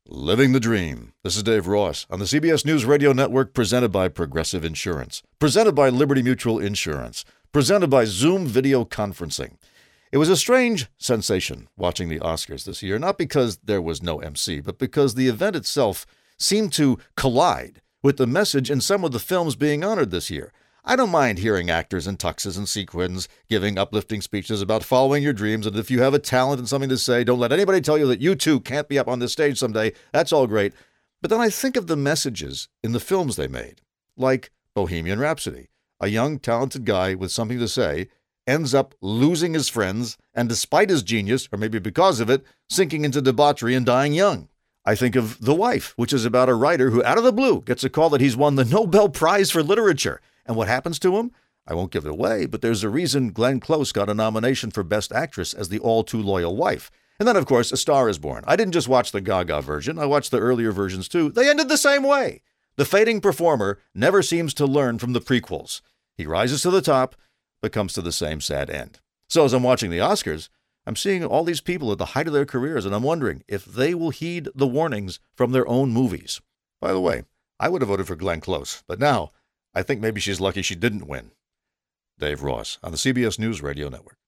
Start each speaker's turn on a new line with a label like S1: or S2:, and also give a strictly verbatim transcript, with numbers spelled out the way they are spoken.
S1: Living the Dream. This is Dave Ross on the C B S News Radio Network, presented by Progressive Insurance, presented by Liberty Mutual Insurance, presented by Zoom Video Conferencing. It was a strange sensation watching the Oscars this year, not because there was no M C, but because the event itself seemed to collide with the message in some of the films being honored this year. I don't mind hearing actors in tuxes and sequins giving uplifting speeches about following your dreams, and if you have a talent and something to say, don't let anybody tell you that you too can't be up on this stage someday. That's all great. But then I think of the messages in the films they made, like Bohemian Rhapsody. A young, talented guy with something to say ends up losing his friends, and despite his genius, or maybe because of it, sinking into debauchery and dying young. I think of The Wife, which is about a writer who, out of the blue, gets a call that he's won the Nobel Prize for Literature. And what happens to him? I won't give it away, but there's a reason Glenn Close got a nomination for Best Actress as the all-too-loyal wife. And then, of course, A Star is Born. I didn't just watch the Gaga version. I watched the earlier versions, too. They ended the same way. The fading performer never seems to learn from the prequels. He rises to the top, but comes to the same sad end. So as I'm watching the Oscars, I'm seeing all these people at the height of their careers, and I'm wondering if they will heed the warnings from their own movies. By the way, I would have voted for Glenn Close, but now I think maybe she's lucky she didn't win. Dave Ross on the C B S News Radio Network.